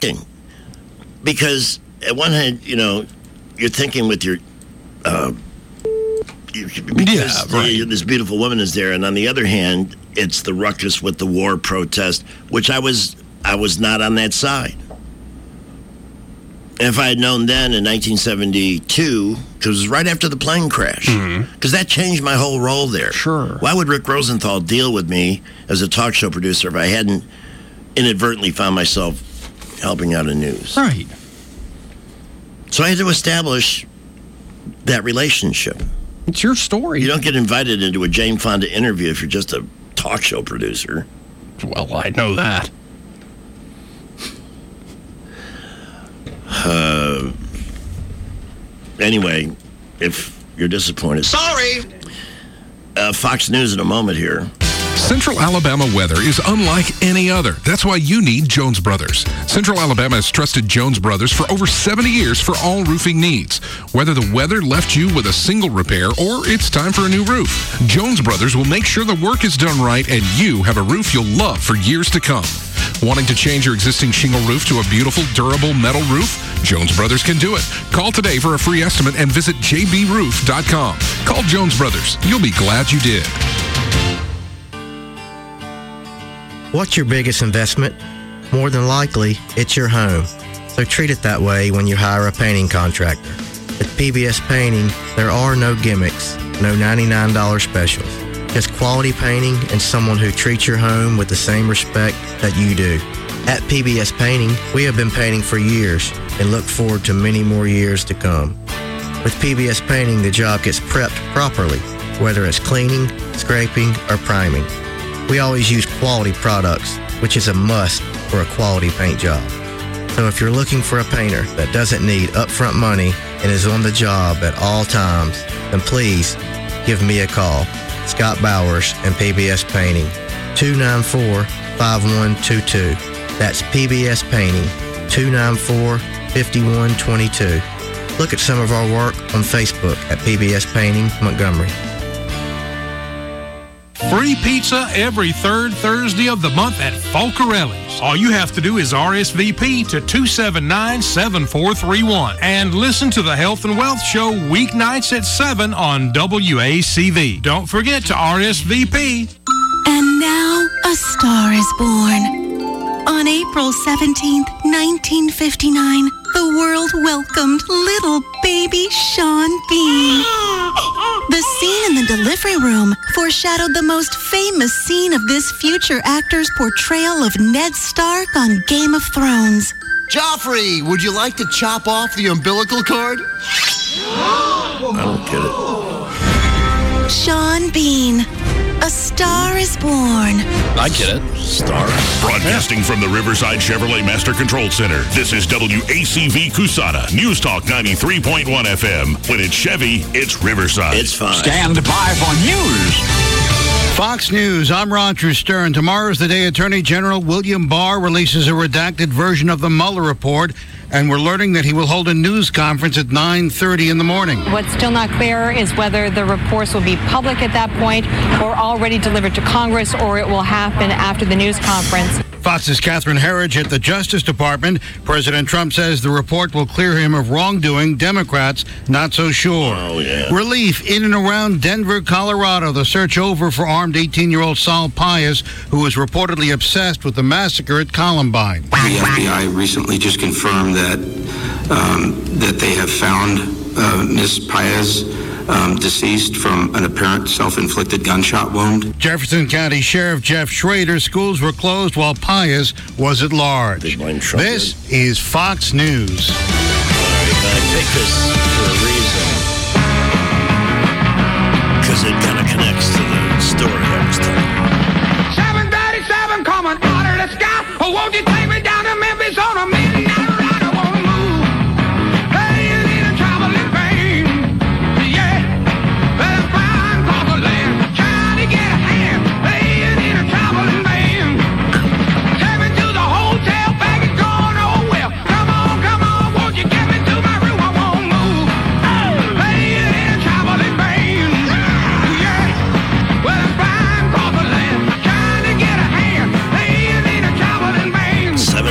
Because at one hand, you're thinking with your... this beautiful woman is there, and on the other hand, it's the ruckus with the war protest, which I was not on that side. And if I had known then in 1972, because it was right after the plane crash, because that changed my whole role there. Sure. Why would Rick Rosenthal deal with me as a talk show producer if I hadn't inadvertently found myself helping out in news? Right. So I had to establish that relationship. It's your story. You don't get invited into a Jane Fonda interview if you're just a talk show producer. Well, I know that. Anyway, if you're disappointed... Sorry! Fox News in a moment here. Central Alabama weather is unlike any other. That's why you need Jones Brothers. Central Alabama has trusted Jones Brothers for over 70 years for all roofing needs. Whether the weather left you with a single repair or it's time for a new roof, Jones Brothers will make sure the work is done right and you have a roof you'll love for years to come. Wanting to change your existing shingle roof to a beautiful, durable metal roof? Jones Brothers can do it. Call today for a free estimate and visit jbroof.com. Call Jones Brothers. You'll be glad you did. What's your biggest investment? More than likely, it's your home. So treat it that way when you hire a painting contractor. At PBS Painting, there are no gimmicks, no $99 specials. Just quality painting and someone who treats your home with the same respect that you do. At PBS Painting, we have been painting for years and look forward to many more years to come. With PBS Painting, the job gets prepped properly, whether it's cleaning, scraping, or priming. We always use quality products, which is a must for a quality paint job. So if you're looking for a painter that doesn't need upfront money and is on the job at all times, then please give me a call. Scott Bowers and PBS Painting, 294-5122. That's PBS Painting, 294-5122. Look at some of our work on Facebook at PBS Painting Montgomery. Free pizza every third Thursday of the month at Folcarelli's. All you have to do is RSVP to 279-7431 and listen to the Health and Wealth Show weeknights at 7 on WACV. Don't forget to RSVP. And now a star is born. On April 17th, 1959, the world welcomed little baby Sean Bean. The scene in the delivery room foreshadowed the most famous scene of this future actor's portrayal of Ned Stark on Game of Thrones. Joffrey, would you like to chop off the umbilical cord? I don't get it. Sean Bean. A star is born. I get it. Star. Broadcasting from the Riverside Chevrolet Master Control Center, this is WACV Cusana, News Talk 93.1 FM. When it's Chevy, it's Riverside. It's fine. Stand by for news. Fox News, I'm Roger Stern. Tomorrow is the day Attorney General William Barr releases a redacted version of the Mueller report, and we're learning that he will hold a news conference at 9:30 in the morning. What's still not clear is whether the reports will be public at that point or already delivered to Congress, or it will happen after the news conference. Fox's Catherine Herridge at the Justice Department. President Trump says the report will clear him of wrongdoing. Democrats not so sure. Oh, yeah. Relief in and around Denver, Colorado. The search over for armed 18-year-old Saul Pius, who was reportedly obsessed with the massacre at Columbine. The FBI recently just confirmed that they have found Ms. Pius deceased from an apparent self-inflicted gunshot wound. Jefferson County Sheriff Jeff Schrader. Schools were closed while Pius was at large. This is Fox News. All right, I picked this for a reason, because it kind of connects to the story I was telling. 737 coming out of the sky. Oh, won't you take me down to Memphis on a midnight ride? I want to move. Hey, you need a traveling pain. Yeah, let's fly across the land. Trying to get a hand. Hey, you need a traveling man. Take me to the hotel, bag is going nowhere. Come on, won't you get me to my room? I won't move. Hey, you need a traveling man. Yeah, well, let's fly across the land. Trying to get a hand. Hey, you need a traveling man.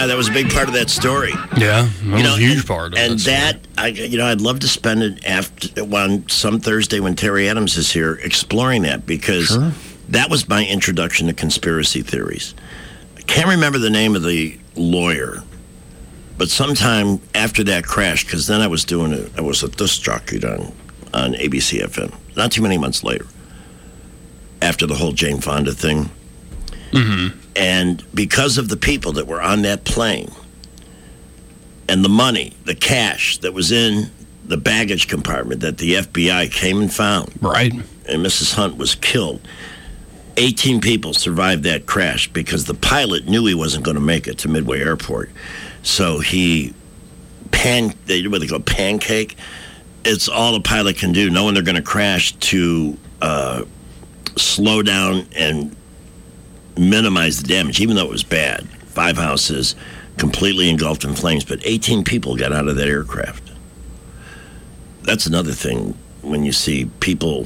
that was a big part of that story. Yeah, that was a huge part of it. And that, I'd love to spend it on some Thursday when Terry Adams is here exploring that, because that was my introduction to conspiracy theories. I can't remember the name of the lawyer, but sometime after that crash, because then I was a disc jockey on ABC FM, not too many months later, after the whole Jane Fonda thing. Mm-hmm. And because of the people that were on that plane and the money, the cash that was in the baggage compartment that the FBI came and found. Right. And Mrs. Hunt was killed. 18 people survived that crash because the pilot knew he wasn't going to make it to Midway Airport. So he what they call pancake. It's all a pilot can do, knowing they're going to crash, to slow down and minimize the damage, even though it was bad. 5 houses completely engulfed in flames, but 18 people got out of that aircraft. That's another thing when you see people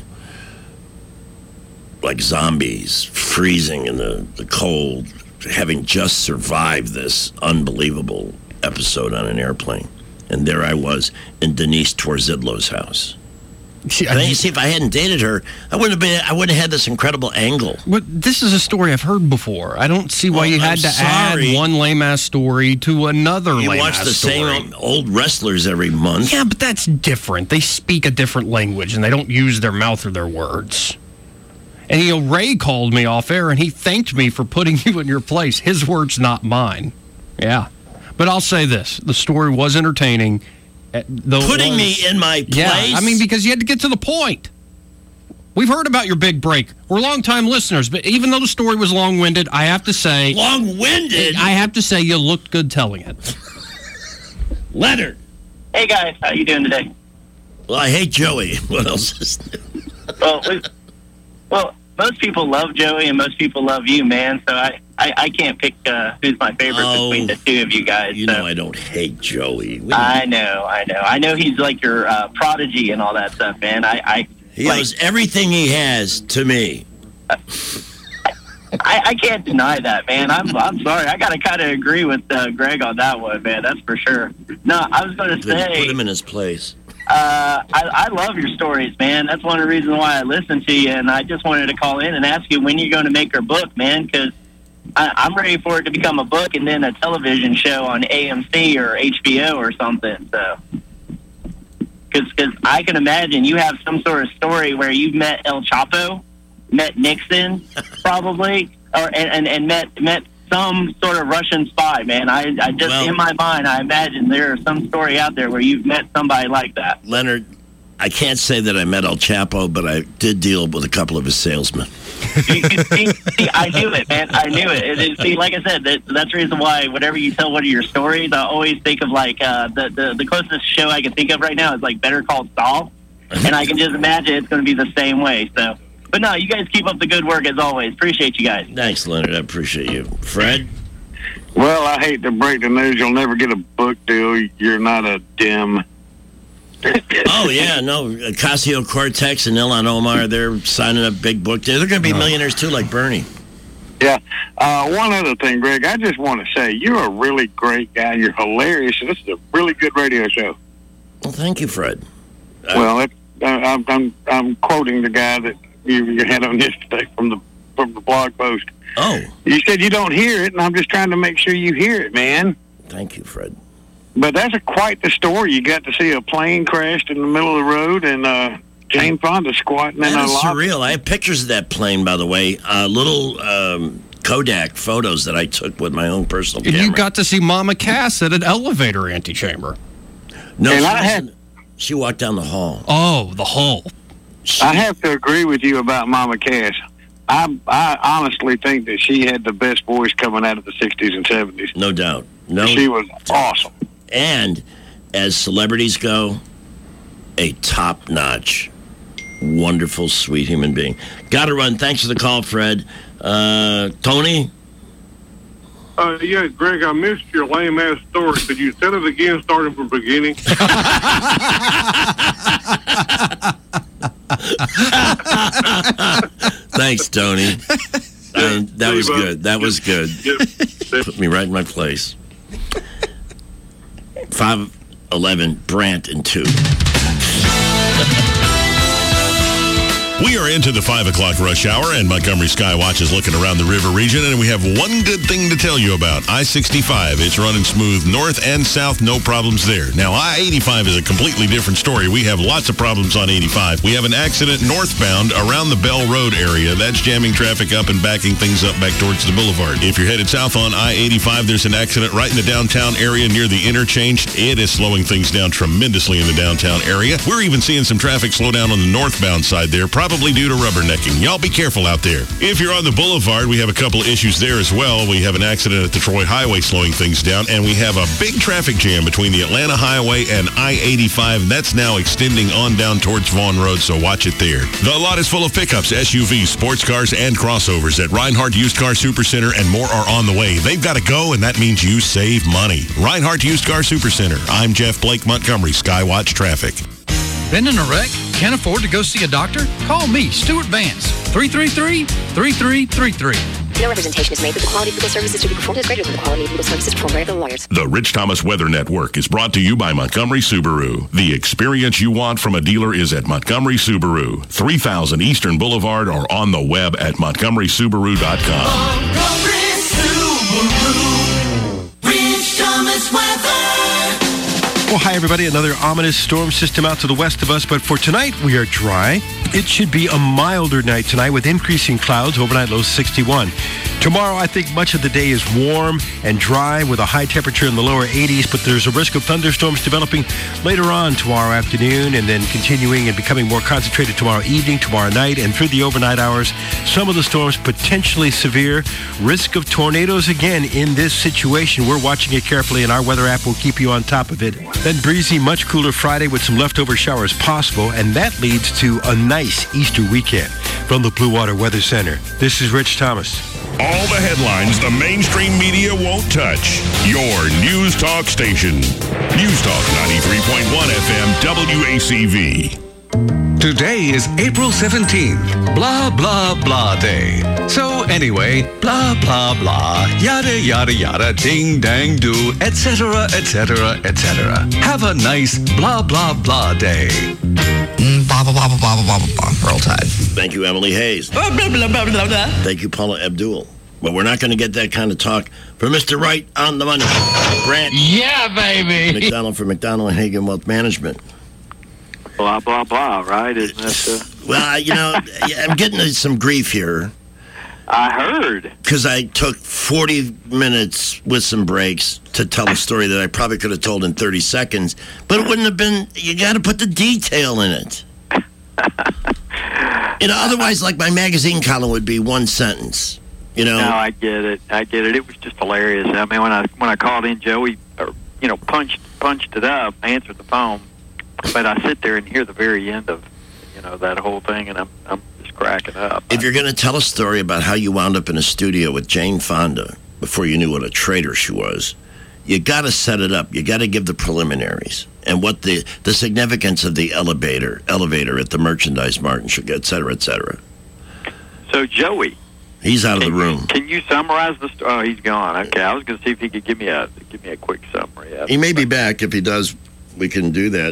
like zombies freezing in the cold, having just survived this unbelievable episode on an airplane. And there I was in Denise Torzidlow's house. See, if I hadn't dated her, I wouldn't have had this incredible angle. But this is a story I've heard before. I don't see why you had to add one lame-ass story to another lame-ass story. You watch the same old wrestlers every month. Yeah, but that's different. They speak a different language, and they don't use their mouth or their words. And, Ray called me off air, and he thanked me for putting you in your place. His words, not mine. Yeah. But I'll say this. The story was entertaining. Putting me in my place? Yeah, because you had to get to the point. We've heard about your big break. We're long-time listeners, but even though the story was long-winded, I have to say... Long-winded? I have to say you looked good telling it. Leonard. Hey, guys. How you doing today? Well, I hate Joey. What else is new? Well, most people love Joey and most people love you, man, so I can't pick who's my favorite between the two of you guys. You know I don't hate Joey. I know he's like your prodigy and all that stuff, man. He owes everything he has to me. I can't deny that, man. I'm sorry. I got to kind of agree with Greg on that one, man. That's for sure. No, I was going to say... Put him in his place. I love your stories, man. That's one of the reasons why I listen to you, and I just wanted to call in and ask you when you're going to make your book, man, because I'm ready for it to become a book and then a television show on AMC or HBO or something. So, because I can imagine you have some sort of story where you've met El Chapo, met Nixon, probably, and met some sort of Russian spy, man. I just, in my mind, I imagine there's some story out there where you've met somebody like that. Leonard, I can't say that I met El Chapo, but I did deal with a couple of his salesmen. See, I knew it, man. I knew it. See, like I said, that's the reason why whenever you tell one of your stories, I always think of like the closest show I can think of right now is like Better Call Saul, and I can just imagine it's going to be the same way. So. But no, you guys keep up the good work as always. Appreciate you guys. Thanks, Leonard. I appreciate you. Fred? Well, I hate to break the news. You'll never get a book deal. You're not a dim. Oh, yeah, no. Ocasio-Cortez and Ilhan Omar, they're signing up big book deals. They're going to be millionaires, too, like Bernie. Yeah. One other thing, Greg, I just want to say you're a really great guy. You're hilarious. This is a really good radio show. Well, thank you, Fred. I'm quoting the guy that you had on yesterday from the blog post. Oh. You said you don't hear it, and I'm just trying to make sure you hear it, man. Thank you, Fred. But that's quite the story. You got to see a plane crashed in the middle of the road, and Jane Fonda squatting in a lobby. That is surreal. I have pictures of that plane, by the way. Little Kodak photos that I took with my own personal camera. You got to see Mama Cass at an elevator antechamber. No, she walked down the hall. Oh, the hall. I have to agree with you about Mama Cass. I honestly think that she had the best voice coming out of the 60s and 70s. No doubt. She was awesome. And as celebrities go, a top-notch, wonderful, sweet human being. Got to run. Thanks for the call, Fred. Tony? Yeah, Greg, I missed your lame-ass story. Could you tell it again, starting from the beginning? Thanks, Tony. That was good. That was good. Put me right in my place. 511 Brant and 2. We are into the 5 o'clock rush hour, and Montgomery Skywatch is looking around the river region, and we have one good thing to tell you about. I-65, it's running smooth north and south, no problems there. Now, I-85 is a completely different story. We have lots of problems on 85. We have an accident northbound around the Bell Road area. That's jamming traffic up and backing things up back towards the boulevard. If you're headed south on I-85, there's an accident right in the downtown area near the interchange. It is slowing things down tremendously in the downtown area. We're even seeing some traffic slow down on the northbound side there, probably due to rubbernecking. Y'all be careful out there. If you're on the boulevard, we have a couple of issues there as well. We have an accident at the Troy Highway slowing things down, and we have a big traffic jam between the Atlanta Highway and I-85. That's now extending on down towards Vaughn Road, so watch it there. The lot is full of pickups, SUVs, sports cars, and crossovers at Reinhardt Used Car Supercenter, and more are on the way. They've got to go, and that means you save money. Reinhardt Used Car Supercenter. I'm Jeff Blake, Montgomery Skywatch Traffic. Been in a wreck? Can't afford to go see a doctor? Call me, Stuart Vance, 333-3333. No representation is made that the quality of legal services to be performed is greater than the quality of legal services performed by other lawyers. The Rich Thomas Weather Network is brought to you by Montgomery Subaru. The experience you want from a dealer is at Montgomery Subaru, 3000 Eastern Boulevard, or on the web at montgomerysubaru.com. Montgomery Subaru, Rich Thomas Weather. Well, hi, everybody. Another ominous storm system out to the west of us, but for tonight, we are dry. It should be a milder night tonight with increasing clouds, overnight low 61. Tomorrow, I think much of the day is warm and dry with a high temperature in the lower 80s, but there's a risk of thunderstorms developing later on tomorrow afternoon and then continuing and becoming more concentrated tomorrow evening, tomorrow night, and through the overnight hours. Some of the storms potentially severe. Risk of tornadoes again in this situation. We're watching it carefully, and our weather app will keep you on top of it. Then breezy, much cooler Friday with some leftover showers possible, and that leads to a nice Easter weekend. From the Blue Water Weather Center, this is Rich Thomas. All the headlines the mainstream media won't touch. Your News Talk station. News Talk 93.1 FM WACV. Today is April 17th, blah, blah, blah day. So anyway, blah, blah, blah, yada, yada, yada, ding, dang, do, etc., etc., etc. Have a nice blah, blah, blah day. Blah, blah, blah, blah, blah, blah, blah, blah. Roll Tide. Thank you, Emily Hayes. Blah, blah, blah, blah, blah, blah. Thank you, Paula Abdul. But we're not going to get that kind of talk from Mr. Right on the money. Brant. Yeah, baby. McDonald for McDonald and Hagen Wealth Management. Blah, blah, blah, right? Isn't that Well, you know, I'm getting some grief here. I heard. Because I took 40 minutes with some breaks to tell a story that I probably could have told in 30 seconds, but it wouldn't have been, you got to put the detail in it. You know, otherwise, like my magazine column would be one sentence. You know? No, I get it. It was just hilarious. I mean, when I called in, Joey, punched it up, answered the phone, but I sit there and hear the very end of, that whole thing, and I'm just cracking up. If you're going to tell a story about how you wound up in a studio with Jane Fonda before you knew what a traitor she was, you got to set it up. You got to give the preliminaries and what the significance of the elevator at the Merchandise Mart, et cetera, et cetera. So, Joey. He's out of the room. Can you summarize the story? Oh, he's gone. Okay, I was going to see if he could give me a quick summary. He may be back. If he does, we can do that.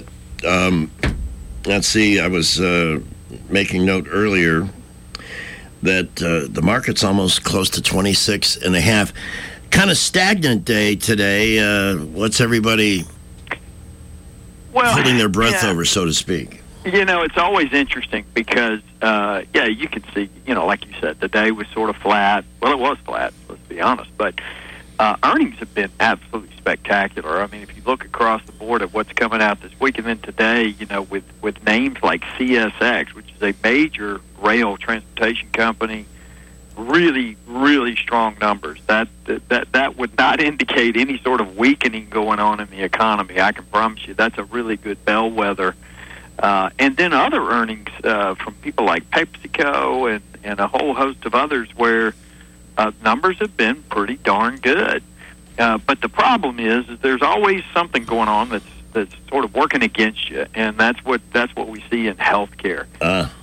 Let's see. I was making note earlier that the market's almost close to 26.5. Kind of stagnant day today. What's everybody holding their breath over, so to speak? It's always interesting because, you can see, like you said, the day was sort of flat. Well, it was flat, let's be honest. But earnings have been absolutely spectacular. I mean, if you look across the board at what's coming out this week, and then today, with names like CSX, which is a major rail transportation company, really, really strong numbers. That would not indicate any sort of weakening going on in the economy. I can promise you that's a really good bellwether. And then other earnings from people like PepsiCo and a whole host of others where numbers have been pretty darn good. But the problem is there's always something going on that's sort of working against you, and that's what we see in healthcare.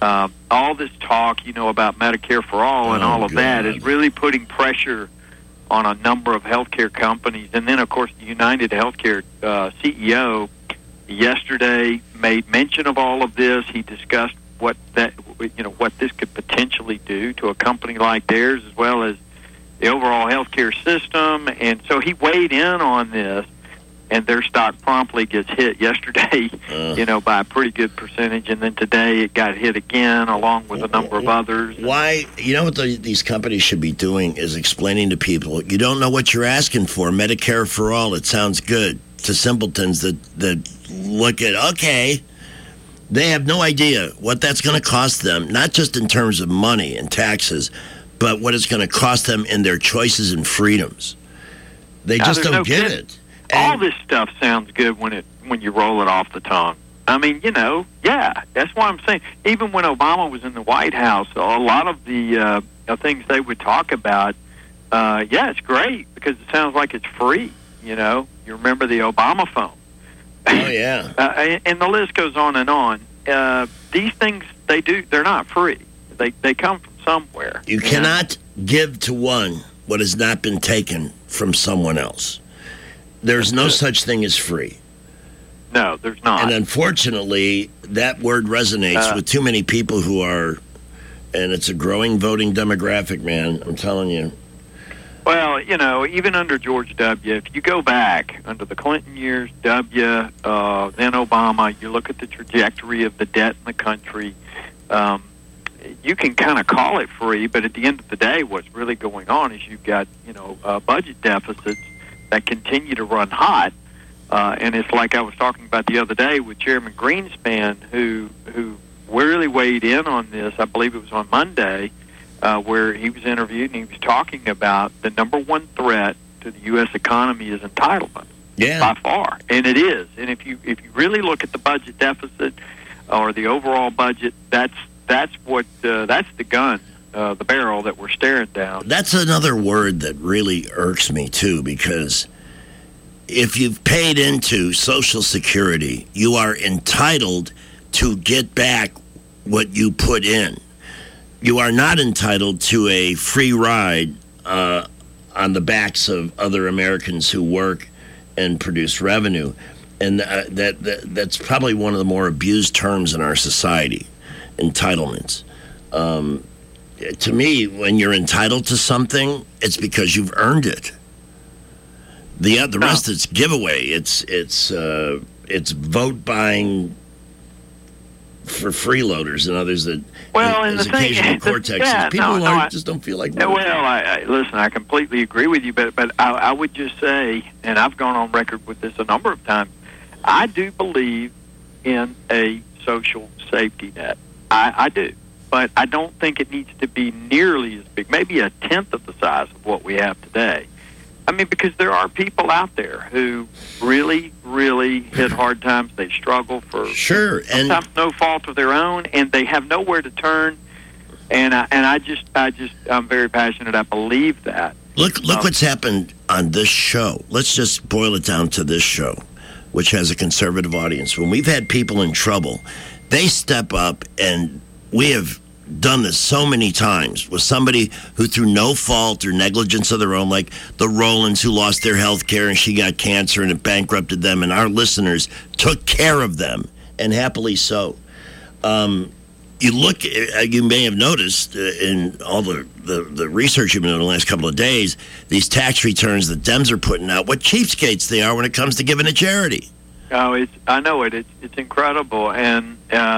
All this talk, about Medicare for all and all of that is really putting pressure on a number of healthcare companies. And then, of course, the United Healthcare CEO yesterday made mention of all of this. He discussed what this could potentially do to a company like theirs, as well as the overall healthcare system. And so he weighed in on this, and their stock promptly gets hit yesterday, by a pretty good percentage. And then today it got hit again, along with a number of others. Why? You know what these companies should be doing is explaining to people, you don't know what you're asking for. Medicare for all, it sounds good. To simpletons that look at, okay, they have no idea what that's going to cost them, not just in terms of money and taxes, but what it's going to cost them in their choices and freedoms. They just don't get it. All this stuff sounds good when you roll it off the tongue. I mean, that's why I'm saying. Even when Obama was in the White House, a lot of the things they would talk about, it's great because it sounds like it's free. You remember the Obama phone. Oh, yeah. And the list goes on and on. These things, they're not free. They come from somewhere. You cannot give to one what has not been taken from someone else. There's no such thing as free. No, there's not. And unfortunately, that word resonates with too many people who are, and it's a growing voting demographic, man. I'm telling you. Well, even under George W., if you go back under the Clinton years, W., then Obama, you look at the trajectory of the debt in the country, you can kind of call it free, but at the end of the day, what's really going on is you've got, budget deficits that continue to run hot. And it's like I was talking about the other day with Chairman Greenspan, who really weighed in on this. I believe it was on Monday, where he was interviewed, and he was talking about the number one threat to the U.S. economy is entitlement. Yeah, by far, and it is. And if you really look at the budget deficit or the overall budget, that's the gun, the barrel that we're staring down. That's another word that really irks me too, because if you've paid into Social Security, you are entitled to get back what you put in. You are not entitled to a free ride on the backs of other Americans who work and produce revenue. And that's probably one of the more abused terms in our society, entitlements. To me, when you're entitled to something, it's because you've earned it. The rest it's giveaway. It's vote buying for freeloaders and others that as occasional cortexes. People just don't feel like voting. Well, listen, I completely agree with you, but I would just say, and I've gone on record with this a number of times, I do believe in a social safety net. I do. But I don't think it needs to be nearly as big, maybe a tenth of the size of what we have today. I mean, because there are people out there who really, really hit hard times. They struggle for sometimes no fault of their own, and they have nowhere to turn. And I'm very passionate. I believe that. Look what's happened on this show. Let's just boil it down to this show, which has a conservative audience. When we've had people in trouble, they step up, and we have done this so many times with somebody who, through no fault or negligence of their own, like the Rowlands, who lost their health care and she got cancer and it bankrupted them, and our listeners took care of them, and happily so. You may have noticed in all the research you've been doing the last couple of days, these tax returns that Dems are putting out, what cheapskates they are when it comes to giving to charity. Oh, I know it. It's incredible. And,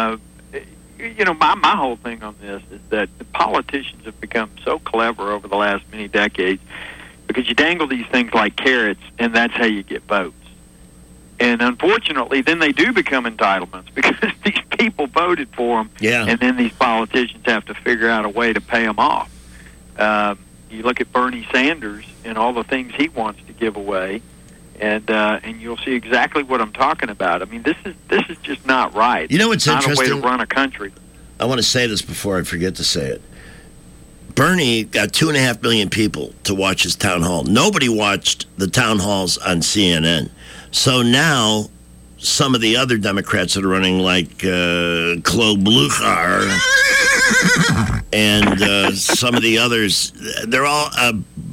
my whole thing on this is that the politicians have become so clever over the last many decades because you dangle these things like carrots, and that's how you get votes. And unfortunately, then they do become entitlements because these people voted for them, and then these politicians have to figure out a way to pay them off. You look at Bernie Sanders and all the things he wants to give away, and you'll see exactly what I'm talking about. I mean, this is just not right. You know what's interesting? It's not a way to run a country. I want to say this before I forget to say it. Bernie got 2.5 million people to watch his town hall. Nobody watched the town halls on CNN. So now some of the other Democrats that are running, like Claude Bluchar and some of the others, they're all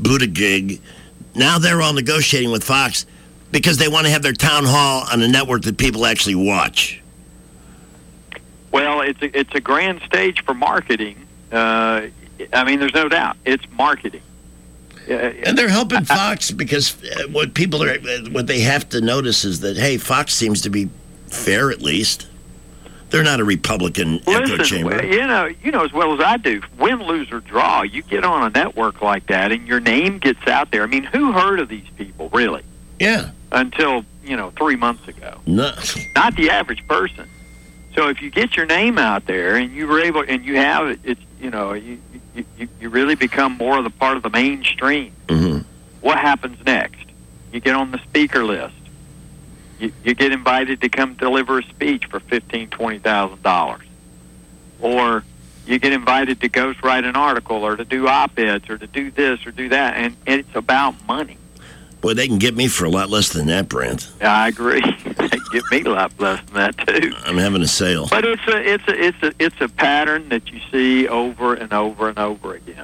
Buttigieg, now they're all negotiating with Fox because they want to have their town hall on a network that people actually watch. Well, it's a grand stage for marketing. I mean, there's no doubt. It's marketing. And they're helping Fox because what they have to notice is that, hey, Fox seems to be fair at least. They're not a Republican echo chamber. You know as well as I do, win, lose, or draw, you get on a network like that and your name gets out there. I mean, who heard of these people, really? Yeah. Until, 3 months ago. No. Not the average person. So if you get your name out there and you were able, and you have it, you really become more of the part of the mainstream. Mm-hmm. What happens next? You get on the speaker list. You get invited to come deliver a speech for $15,000, $20,000, or you get invited to ghostwrite an article, or to do op-eds, or to do this or do that, and it's about money. Boy, they can get me for a lot less than that, Brant. I agree. They can get me a lot less than that too. I'm having a sale. But it's a pattern that you see over and over and over again.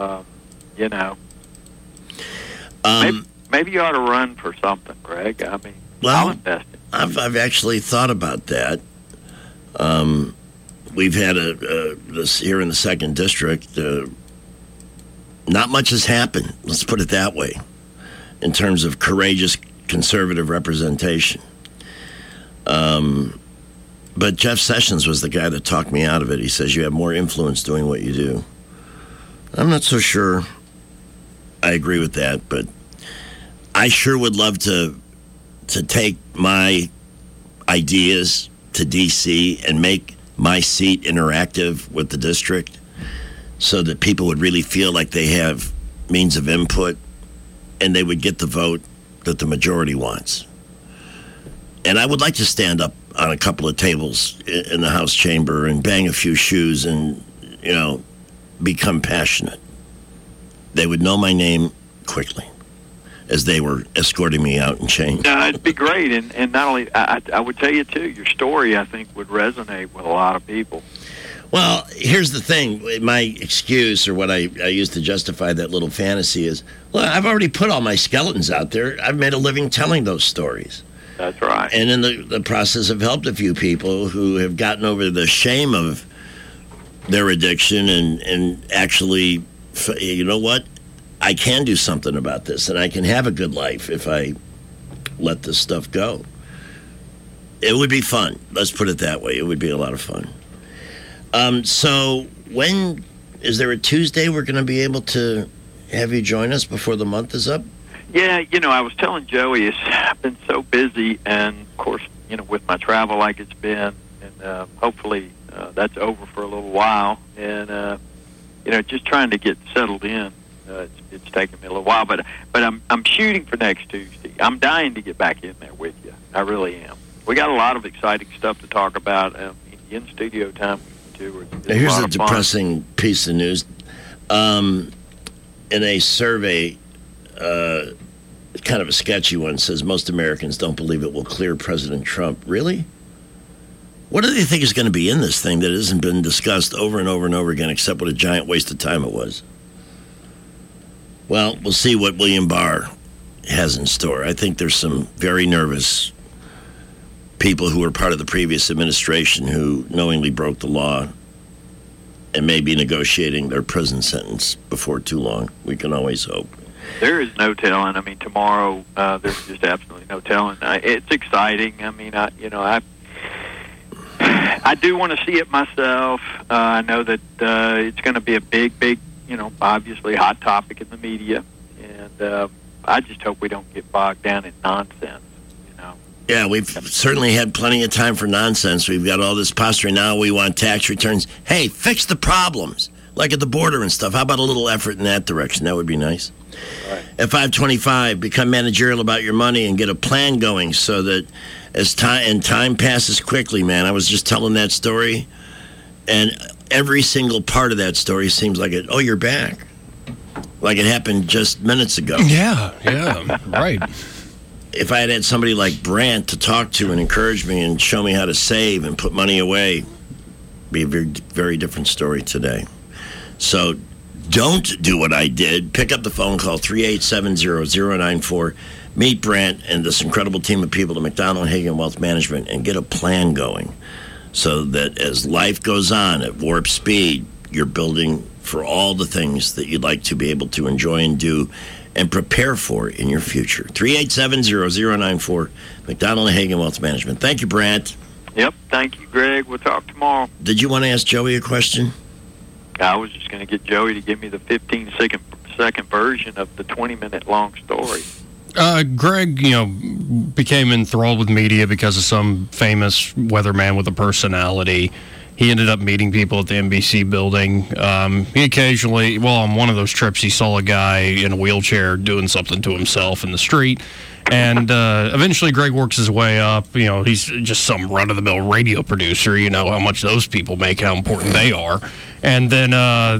Maybe you ought to run for something, Greg. I mean, I'll invest in. I've actually thought about that. We've had this here in the 2nd District. Not much has happened. Let's put it that way, in terms of courageous conservative representation. But Jeff Sessions was the guy that talked me out of it. He says you have more influence doing what you do. I'm not so sure I agree with that, but I sure would love to take my ideas to D.C. and make my seat interactive with the district so that people would really feel like they have means of input and they would get the vote that the majority wants. And I would like to stand up on a couple of tables in the House chamber and bang a few shoes and, become passionate. They would know my name quickly as they were escorting me out in chains. It'd be great. And not only, I would tell you, too, your story, I think, would resonate with a lot of people. Well, here's the thing. My excuse, or what I use to justify that little fantasy is, well, I've already put all my skeletons out there. I've made a living telling those stories. That's right. And in the process, have helped a few people who have gotten over the shame of their addiction and actually, you know what? I can do something about this, and I can have a good life if I let this stuff go. It would be fun. Let's put it that way. It would be a lot of fun. So when is there a Tuesday we're going to be able to have you join us before the month is up? Yeah, I was telling Joey, I've been so busy, and of course, with my travel like it's been, and hopefully that's over for a little while, and just trying to get settled in. It's taken me a little while, but I'm shooting for next Tuesday. I'm dying to get back in there with you. I really am. We got a lot of exciting stuff to talk about. In studio time, too. Now, here's a depressing piece of news. In a survey, kind of a sketchy one, says most Americans don't believe it will clear President Trump. Really? What do they think is going to be in this thing that hasn't been discussed over and over and over again, except what a giant waste of time it was? Well, we'll see what William Barr has in store. I think there's some very nervous people who were part of the previous administration who knowingly broke the law and may be negotiating their prison sentence before too long. We can always hope. There is no telling. I mean, tomorrow, there's just absolutely no telling. It's exciting. I mean, I do want to see it myself. I know that it's going to be a big, obviously hot topic in the media. And I just hope we don't get bogged down in nonsense. Yeah, we've certainly had plenty of time for nonsense. We've got all this posturing. Now we want tax returns. Hey, fix the problems, like at the border and stuff. How about a little effort in that direction? That would be nice. Right. At 525, become managerial about your money and get a plan going so that as time passes quickly, man. I was just telling that story, and every single part of that story seems like it. Oh, you're back. Like it happened just minutes ago. Yeah, right. If I had somebody like Brant to talk to and encourage me and show me how to save and put money away, it'd be a very, very different story today. So don't do what I did, pick up the phone, call 387-0094, meet Brant and this incredible team of people at McDonald Hagen Wealth Management and get a plan going so that as life goes on at warp speed, you're building for all the things that you'd like to be able to enjoy and do and prepare for in your future. 387-0094, McDonald Hagen Wealth Management. Thank you, Brant. Yep. Thank you, Greg. We'll talk tomorrow. Did you want to ask Joey a question? I was just going to get Joey to give me the 15-second version of the 20-minute long story. Greg, became enthralled with media because of some famous weatherman with a personality. He ended up meeting people at the NBC building. He occasionally, on one of those trips, he saw a guy in a wheelchair doing something to himself in the street. And eventually Greg works his way up. He's just some run-of-the-mill radio producer. You know how much those people make, how important they are. And then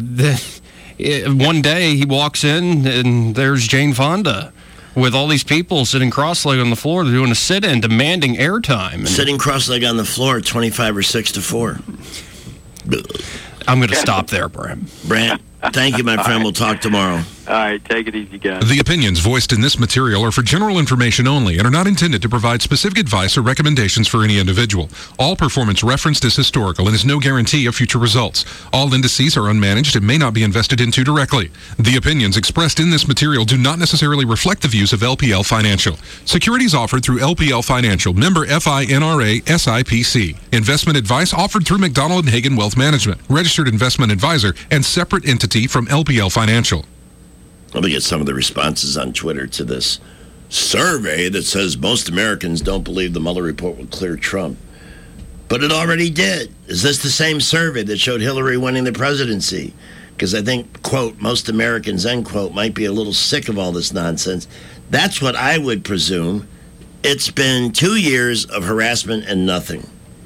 one day he walks in, and there's Jane Fonda with all these people sitting cross-legged on the floor. They're doing a sit-in, demanding airtime. Sitting cross-legged on the floor, 25 or 6 to 4. I'm going to stop there, Brant. Brant, thank you, my friend. We'll talk tomorrow. All right, take it easy, guys. The opinions voiced in this material are for general information only and are not intended to provide specific advice or recommendations for any individual. All performance referenced is historical and is no guarantee of future results. All indices are unmanaged and may not be invested into directly. The opinions expressed in this material do not necessarily reflect the views of LPL Financial. Securities offered through LPL Financial, member FINRA SIPC. Investment advice offered through McDonald & Hagen Wealth Management, registered investment advisor, and separate entity from LPL Financial. Let me get some of the responses on Twitter to this survey that says most Americans don't believe the Mueller report will clear Trump. But it already did. Is this the same survey that showed Hillary winning the presidency? Because I think, quote, most Americans, end quote, might be a little sick of all this nonsense. That's what I would presume. It's been 2 years of harassment and nothing.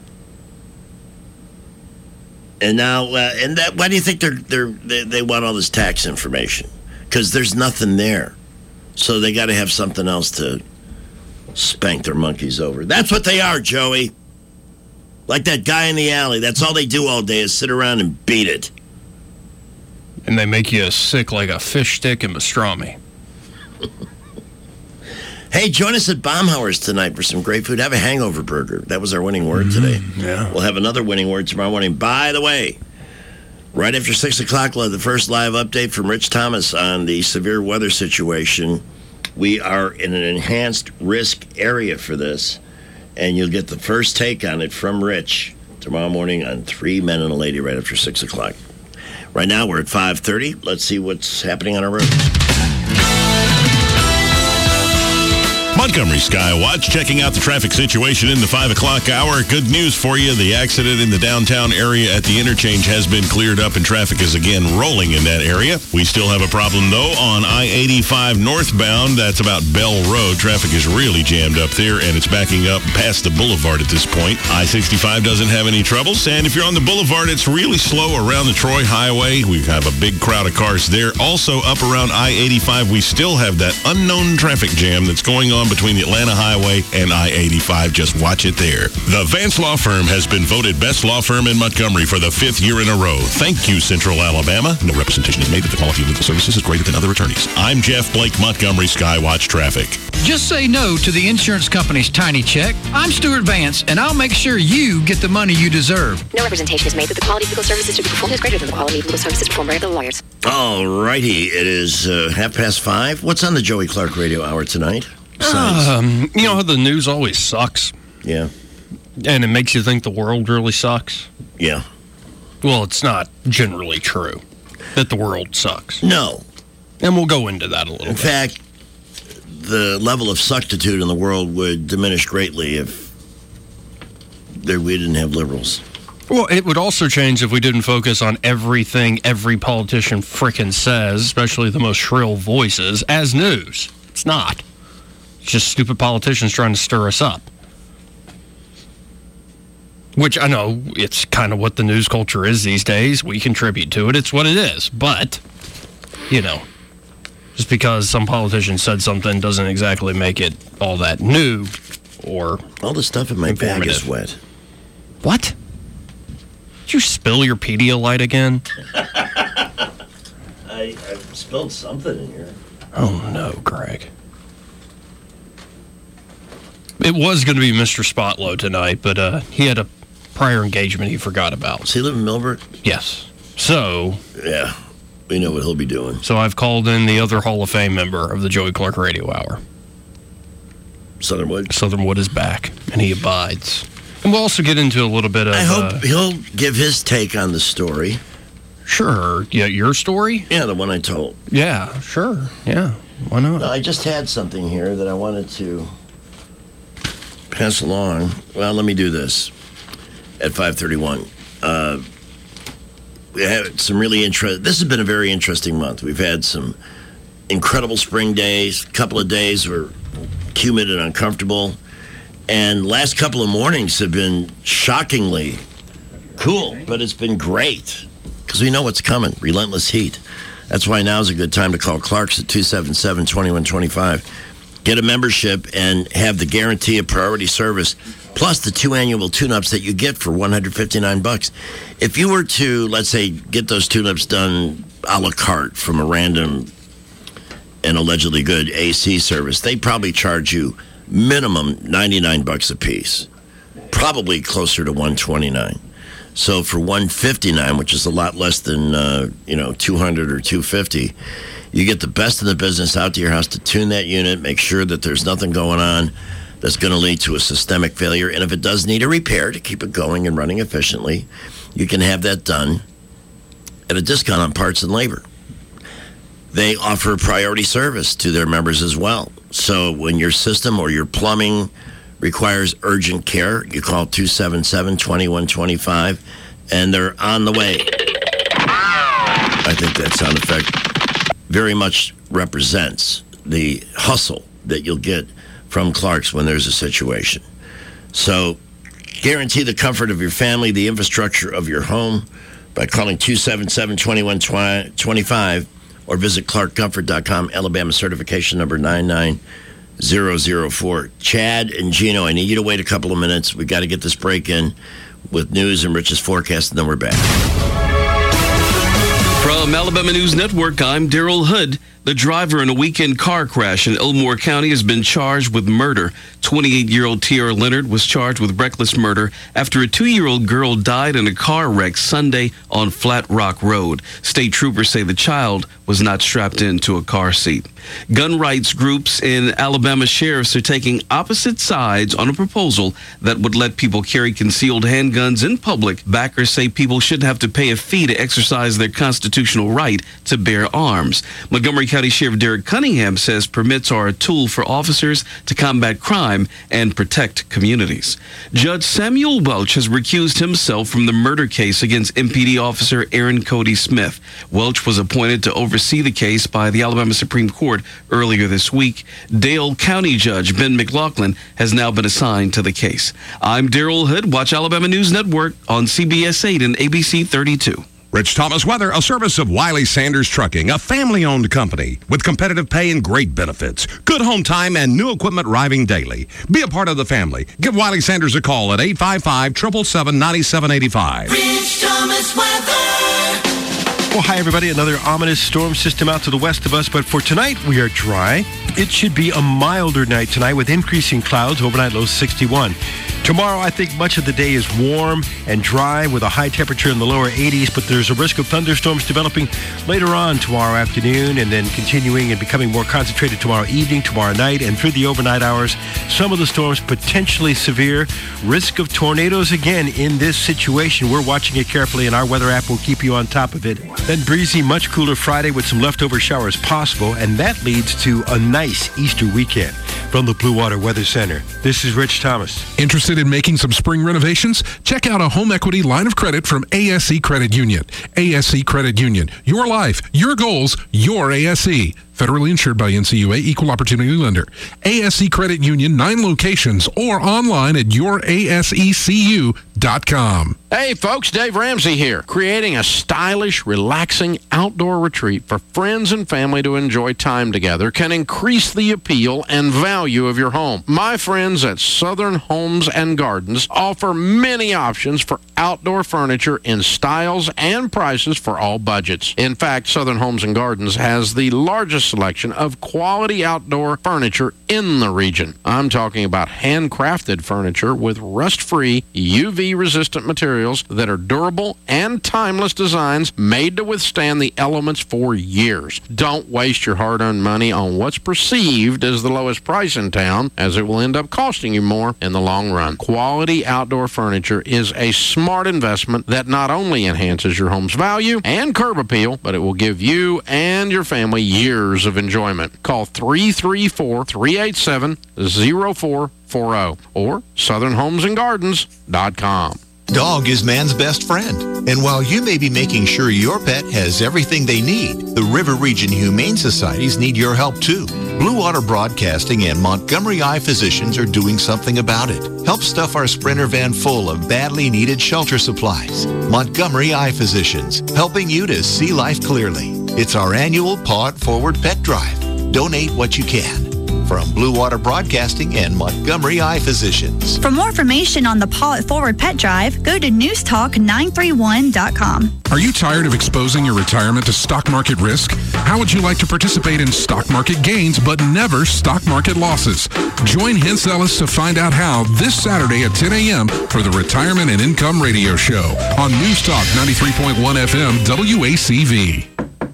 And now, why do you think they want all this tax information? Because there's nothing there. So they got to have something else to spank their monkeys over. That's what they are, Joey. Like that guy in the alley. That's all they do all day is sit around and beat it. And they make you sick like a fish stick in pastrami. Hey, join us at Baumhauer's tonight for some great food. Have a hangover burger. That was our winning word today. Yeah. We'll have another winning word tomorrow morning. By the way, right after 6 o'clock, we'll have the first live update from Rich Thomas on the severe weather situation. We are in an enhanced risk area for this, and you'll get the first take on it from Rich tomorrow morning on 3 Men and a Lady right after 6 o'clock. Right now, we're at 5:30. Let's see what's happening on our roads. Montgomery Skywatch, checking out the traffic situation in the 5 o'clock hour. Good news for you. The accident in the downtown area at the interchange has been cleared up and traffic is again rolling in that area. We still have a problem, though, on I-85 northbound. That's about Bell Road. Traffic is really jammed up there, and it's backing up past the boulevard at this point. I-65 doesn't have any troubles, and if you're on the boulevard, it's really slow around the Troy Highway. We have a big crowd of cars there. Also, up around I-85, we still have that unknown traffic jam that's going on between the Atlanta Highway and I-85. Just watch it there. The Vance Law Firm has been voted best law firm in Montgomery for the 5th year in a row. Thank you, Central Alabama. No representation is made that the quality of legal services is greater than other attorneys. I'm Jeff Blake, Montgomery Skywatch Traffic. Just say no to the insurance company's tiny check. I'm Stuart Vance, and I'll make sure you get the money you deserve. No representation is made that the quality of legal services to be performed is greater than the quality of legal services performed by other lawyers. All righty. It is 5:30. What's on the Joey Clark Radio Hour tonight? You know how the news always sucks? Yeah. And it makes you think the world really sucks? Yeah. Well, it's not generally true that the world sucks. No. And we'll go into that a little bit. In fact, the level of suctitude in the world would diminish greatly if we didn't have liberals. Well, it would also change if we didn't focus on everything every politician frickin' says, especially the most shrill voices, as news. It's not. It's just stupid politicians trying to stir us up. Which I know it's kind of what the news culture is these days. We contribute to it. It's what it is. But, just because some politician said something doesn't exactly make it all that new or all the stuff in my bag is wet. What? Did you spill your Pedialyte again? I I spilled something in here. Oh, no, Greg. It was going to be Mr. Spotlow tonight, but he had a prior engagement he forgot about. Does he live in Milbert? Yes. So... Yeah, we know what he'll be doing. So I've called in the other Hall of Fame member of the Joey Clark Radio Hour. Southernwood? Southernwood is back, and he abides. And we'll also get into a little bit of... I hope he'll give his take on the story. Sure. Yeah, your story? Yeah, the one I told. Yeah, sure. Yeah, why not? No, I just had something here that I wanted to pass along. Well, let me do this at 5:31. We had some really interesting... This has been a very interesting month. We've had some incredible spring days. A couple of days were humid and uncomfortable. And last couple of mornings have been shockingly cool, but it's been great because we know what's coming. Relentless heat. That's why now is a good time to call Clark's at 277-2125. Get a membership and have the guarantee of priority service, plus the 2 annual tune-ups that you get for $159. If you were to, let's say, get those tune-ups done a la carte from a random and allegedly good AC service, they probably charge you minimum $99 a piece, probably closer to $129. So for $159, which is a lot less than $200 or $250, you get the best in the business out to your house to tune that unit, make sure that there's nothing going on that's going to lead to a systemic failure. And if it does need a repair to keep it going and running efficiently, you can have that done at a discount on parts and labor. They offer priority service to their members as well. So when your system or your plumbing requires urgent care, you call 277-2125, and they're on the way. I think that sound effect very much represents the hustle that you'll get from Clark's when there's a situation. So guarantee the comfort of your family, the infrastructure of your home by calling 277-2125 or visit clarkcomfort.com, Alabama certification number 99004. Chad and Gino, I need you to wait a couple of minutes. We've got to get this break in with news and Rich's forecast, and then we're back. From Alabama News Network, I'm Daryl Hood. The driver in a weekend car crash in Elmore County has been charged with murder. 28-year-old T.R. Leonard was charged with reckless murder after a 2-year-old girl died in a car wreck Sunday on Flat Rock Road. State troopers say the child was not strapped into a car seat. Gun rights groups in Alabama sheriffs are taking opposite sides on a proposal that would let people carry concealed handguns in public. Backers say people shouldn't have to pay a fee to exercise their constitutional right to bear arms. Montgomery County Sheriff Derek Cunningham says permits are a tool for officers to combat crime and protect communities. Judge Samuel Welch has recused himself from the murder case against MPD officer Aaron Cody Smith. Welch was appointed to oversee the case by the Alabama Supreme Court earlier this week. Dale County Judge Ben McLaughlin has now been assigned to the case. I'm Daryl Hood. Watch Alabama News Network on CBS 8 and ABC 32. Rich Thomas Weather, a service of Wiley Sanders Trucking, a family-owned company with competitive pay and great benefits. Good home time and new equipment arriving daily. Be a part of the family. Give Wiley Sanders a call at 855-777-9785. Rich Thomas Weather. Well, hi, everybody. Another ominous storm system out to the west of us, but for tonight, we are dry. It should be a milder night tonight with increasing clouds, overnight low 61. Tomorrow, I think much of the day is warm and dry with a high temperature in the lower 80s, but there's a risk of thunderstorms developing later on tomorrow afternoon and then continuing and becoming more concentrated tomorrow evening, tomorrow night, and through the overnight hours. Some of the storms potentially severe. Risk of tornadoes again in this situation. We're watching it carefully, and our weather app will keep you on top of it. Then breezy, much cooler Friday with some leftover showers possible, and that leads to a nice Easter weekend. From the Blue Water Weather Center, this is Rich Thomas. Interested in making some spring renovations? Check out a home equity line of credit from ASE Credit Union. ASE Credit Union. Your life, your goals, your ASE. Federally insured by NCUA, Equal Opportunity Lender. ASE Credit Union, 9 locations, or online at yourasecu.com. Hey folks, Dave Ramsey here, creating a stylish, relaxing outdoor retreat for friends and family to enjoy time together can increase the appeal and value of your home. My friends at Southern Homes and Gardens offer many options for outdoor furniture in styles and prices for all budgets. In fact, Southern Homes and Gardens has the largest selection of quality outdoor furniture in the region. I'm talking about handcrafted furniture with rust-free, UV-resistant materials that are durable and timeless designs made to withstand the elements for years. Don't waste your hard-earned money on what's perceived as the lowest price in town, as it will end up costing you more in the long run. Quality outdoor furniture is a smart investment that not only enhances your home's value and curb appeal, but it will give you and your family years of enjoyment. Call 334-387-0440 or southernhomesandgardens.com. Dog is man's best friend. And while you may be making sure your pet has everything they need, the River Region Humane Societies need your help too. Blue Water Broadcasting and Montgomery Eye Physicians are doing something about it. Help stuff our Sprinter van full of badly needed shelter supplies. Montgomery Eye Physicians, helping you to see life clearly. It's our annual Paw It Forward Pet Drive. Donate what you can. From Blue Water Broadcasting and Montgomery Eye Physicians. For more information on the Paw It Forward Pet Drive, go to newstalk931.com. Are you tired of exposing your retirement to stock market risk? How would you like to participate in stock market gains but never stock market losses? Join Hens Ellis to find out how this Saturday at 10 a.m. for the Retirement and Income Radio Show on News Talk 93.1 FM WACV.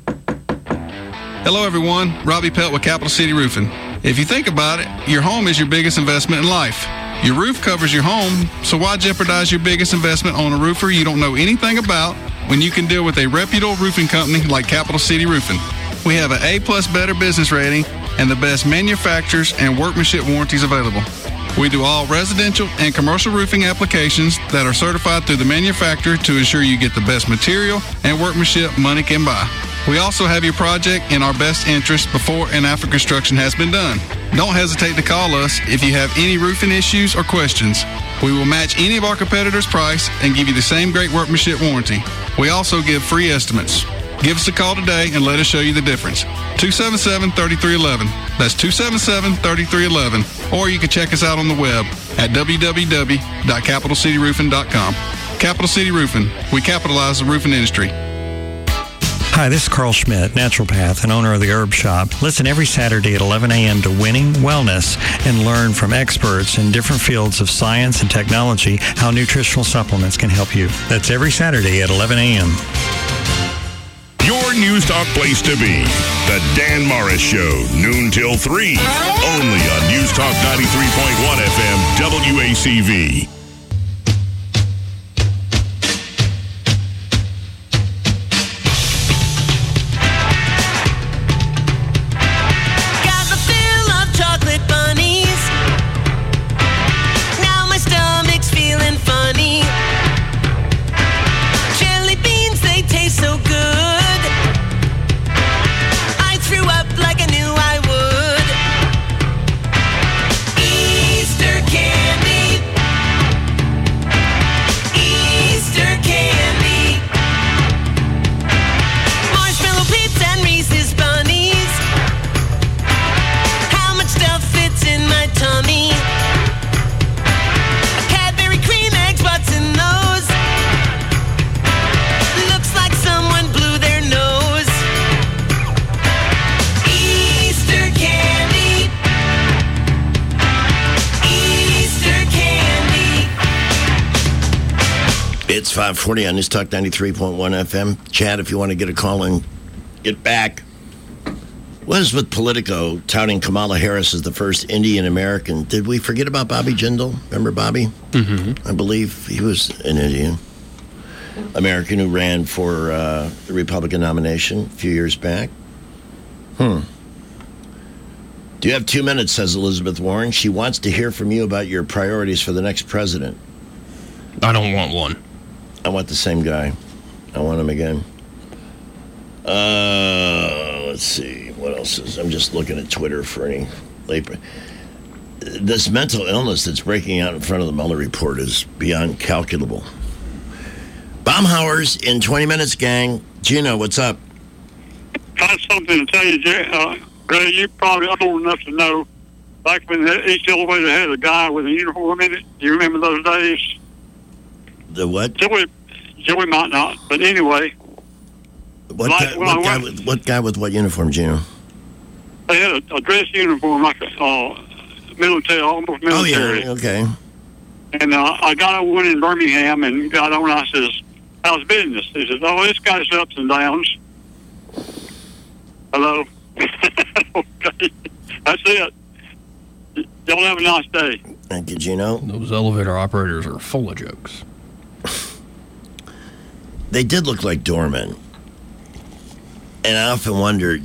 Hello, everyone. Robbie Pelt with Capital City Roofing. If you think about it, your home is your biggest investment in life. Your roof covers your home, so why jeopardize your biggest investment on a roofer you don't know anything about when you can deal with a reputable roofing company like Capital City Roofing? We have an A-plus better business rating and the best manufacturers and workmanship warranties available. We do all residential and commercial roofing applications that are certified through the manufacturer to ensure you get the best material and workmanship money can buy. We also have your project in our best interest before and after construction has been done. Don't hesitate to call us if you have any roofing issues or questions. We will match any of our competitors' price and give you the same great workmanship warranty. We also give free estimates. Give us a call today and let us show you the difference. 277-3311. That's 277-3311. Or you can check us out on the web at www.capitalcityroofing.com. Capital City Roofing. We capitalize the roofing industry. Hi, this is Carl Schmidt, naturopath and owner of the Herb Shop. Listen every Saturday at 11 a.m. to Winning Wellness and learn from experts in different fields of science and technology how nutritional supplements can help you. That's every Saturday at 11 a.m. Your News Talk place to be. The Dan Morris Show, noon till 3. Only on News Talk 93.1 FM, WACV. It's 5:40 on News Talk 93.1 FM. Chad, if you want to get a call in, get back. What is with Politico touting Kamala Harris as the first Indian American? Did we forget about Bobby Jindal? Remember Bobby? Mm-hmm. I believe he was an Indian American who ran for the Republican nomination a few years back. Do you have 2 minutes, says Elizabeth Warren. She wants to hear from you about your priorities for the next president. I don't want one. I want the same guy. I want him again. Let's see. What else is? I'm just looking at Twitter for any late. This mental illness that's breaking out in front of the Mueller report is beyond calculable. Baumhauer's in 20 minutes, gang. Gino, what's up? Got something to tell you, Ray. You're probably old enough to know. Back when the East Elevator had a guy with a uniform in it. Do you remember those days? The what? Joey might not, but anyway. What guy with what uniform, Gino? They had a dress uniform, like a military, almost military. Oh, yeah, okay. And I got over one in Birmingham and got on. I says, "How's business?" He says, "Oh, it's got its ups and downs." Hello. Okay, that's it. Y'all have a nice day. Thank you, Gino. Those elevator operators are full of jokes. They did look like doormen. And I often wonder,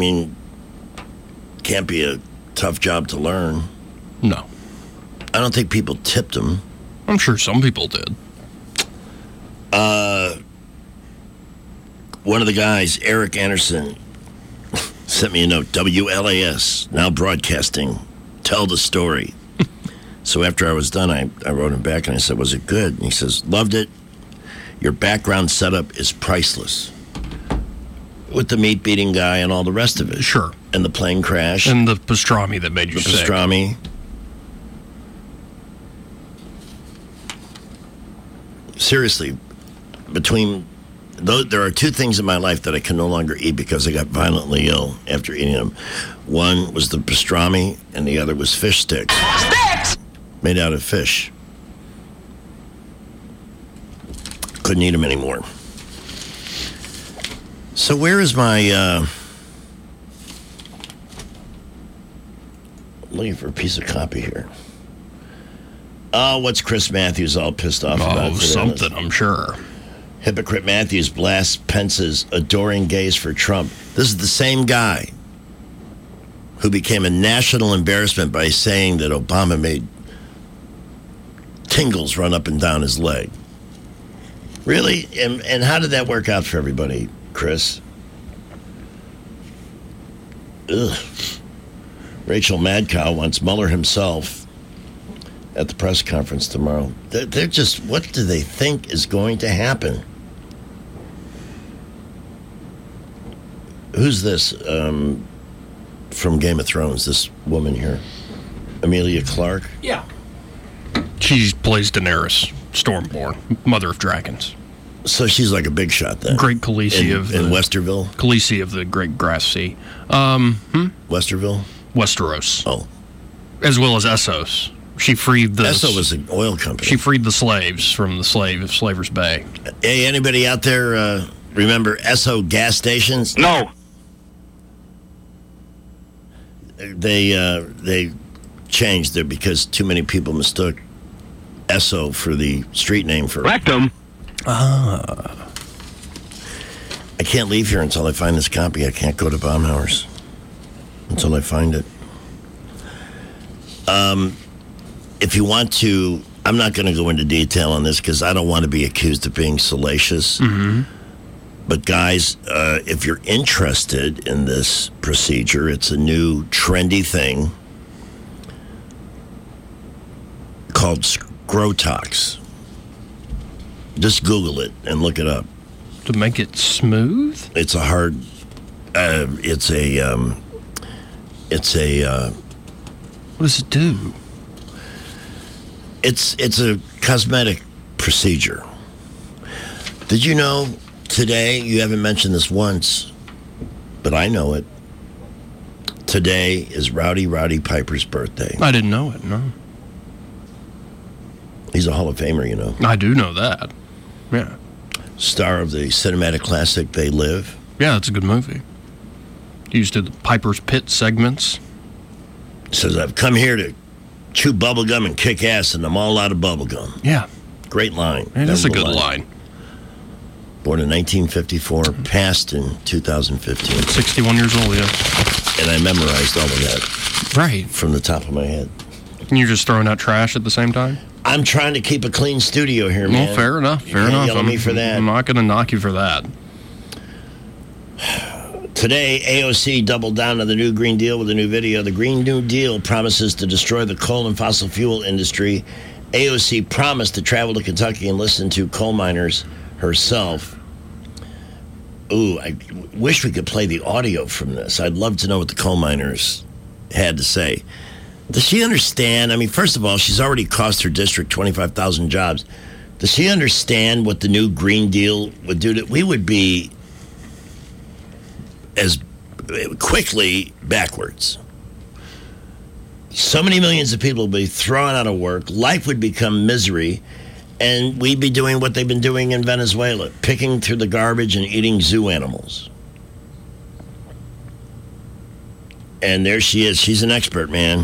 can't be a tough job to learn. No. I don't think people tipped them. I'm sure some people did. One of the guys, Eric Anderson, sent me a note. WLAS, now broadcasting. Tell the story. So after I was done, I wrote him back and I said, was it good? And he says, loved it. Your background setup is priceless. With the meat beating guy and all the rest of it. Sure. And the plane crash. And the pastrami that made you sick. The pastrami. Seriously, there are two things in my life that I can no longer eat because I got violently ill after eating them. One was the pastrami, and the other was fish sticks. Sticks! Made out of fish. Couldn't eat them anymore. So where is my... looking for a piece of copy here. Oh, what's Chris Matthews all pissed off about? Oh, something, I'm sure. Hypocrite Matthews blasts Pence's adoring gaze for Trump. This is the same guy who became a national embarrassment by saying that Obama made tingles run up and down his leg. Really? And how did that work out for everybody, Chris? Ugh. Rachel Madcow wants Mueller himself at the press conference tomorrow. They're just, what do they think is going to happen? Who's this from Game of Thrones, this woman here? Emilia Clarke? Yeah. She plays Daenerys Stormborn, Mother of Dragons. So she's like a big shot then. Great Khaleesi in Westerville? Khaleesi of the Great Grass Sea. Westerville? Westeros. Oh. As well as Essos. She freed the... Esso was an oil company. She freed the slaves from the Slaver's Bay. Hey, anybody out there remember Esso gas stations? No. They changed it because too many people mistook Esso for the street name for... Rectum. I can't leave here until I find this copy. I can't go to Baumhauer's until I find it. If you want to, I'm not going to go into detail on this because I don't want to be accused of being salacious. Mm-hmm. But guys, if you're interested in this procedure, it's a new trendy thing called Scrotox. Just Google it and look it up. To make it smooth? It's a hard. It's a. What does it do? It's a cosmetic procedure. Did you know today? You haven't mentioned this once, but I know it. Today is Rowdy Piper's birthday. I didn't know it. No. He's a Hall of Famer, you know. I do know that. Yeah. Star of the cinematic classic They Live. Yeah, it's a good movie. He used to do the Piper's Pit segments. Says, I've come here to chew bubblegum and kick ass, and I'm all out of bubblegum. Yeah. Great line. It is a good line. Born in 1954, passed in 2015. 61 years old, yeah. And I memorized all of that. Right. From the top of my head. And you're just throwing out trash at the same time? I'm trying to keep a clean studio here, man. Well, fair enough. Yell at me for that. I'm not going to knock you for that. Today, AOC doubled down on the new Green Deal with a new video. The Green New Deal promises to destroy the coal and fossil fuel industry. AOC promised to travel to Kentucky and listen to coal miners herself. Ooh, I wish we could play the audio from this. I'd love to know what the coal miners had to say. Does she understand? I mean, first of all, she's already cost her district 25,000 jobs. Does she understand what the new Green Deal would do to... We would be as quickly backwards. So many millions of people would be thrown out of work. Life would become misery. And we'd be doing what they've been doing in Venezuela, picking through the garbage and eating zoo animals. And there she is. She's an expert, man.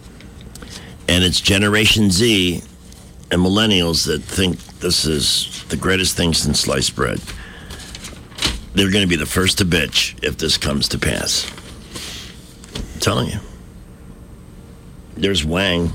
And it's Generation Z and millennials that think this is the greatest thing since sliced bread. They're going to be the first to bitch if this comes to pass. I'm telling you. There's Wang.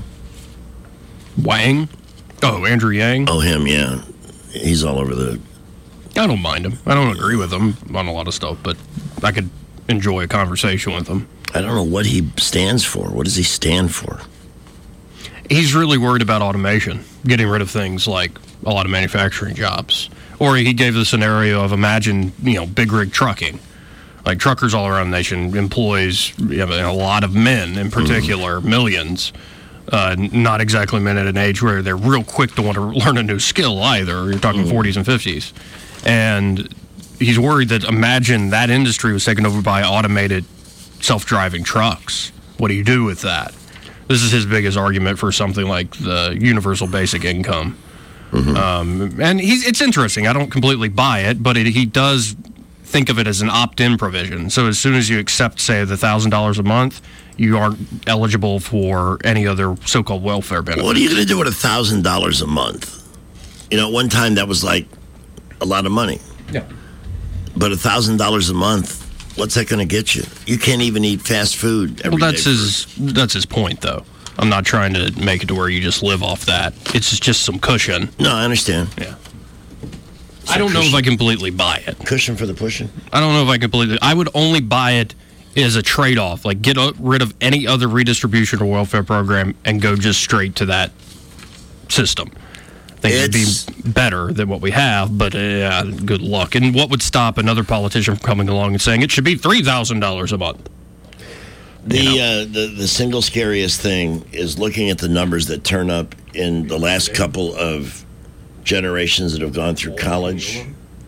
Wang? Oh, Andrew Yang? Oh, him, yeah. He's all over the... I don't mind him. I don't agree with him on a lot of stuff, but I could enjoy a conversation with him. I don't know what he stands for. What does he stand for? He's really worried about automation, getting rid of things like a lot of manufacturing jobs. Or he gave the scenario of imagine, big rig trucking. Like truckers all around the nation employs a lot of men in particular, millions. Not exactly men at an age where they're real quick to want to learn a new skill either. You're talking 40s and 50s. And he's worried that imagine that industry was taken over by automated self-driving trucks. What do you do with that? This is his biggest argument for something like the universal basic income. And it's interesting. I don't completely buy it, but he does think of it as an opt-in provision. So as soon as you accept, say, the $1,000 a month, you aren't eligible for any other so-called welfare benefits. What are you going to do with $1,000 a month? At one time that was like a lot of money. Yeah. But $1,000 a month, what's that going to get you? You can't even eat fast food every day. That's his point, though. I'm not trying to make it to where you just live off that. It's just some cushion. No, I understand. Yeah. I don't know if I completely buy it. Cushion for the pushing? I don't know if I completely... I would only buy it as a trade-off. Like, get rid of any other redistribution or welfare program and go just straight to that system. I think it'd be better than what we have, but good luck. And what would stop another politician from coming along and saying it should be $3,000 a month? The single scariest thing is looking at the numbers that turn up in the last couple of generations that have gone through college.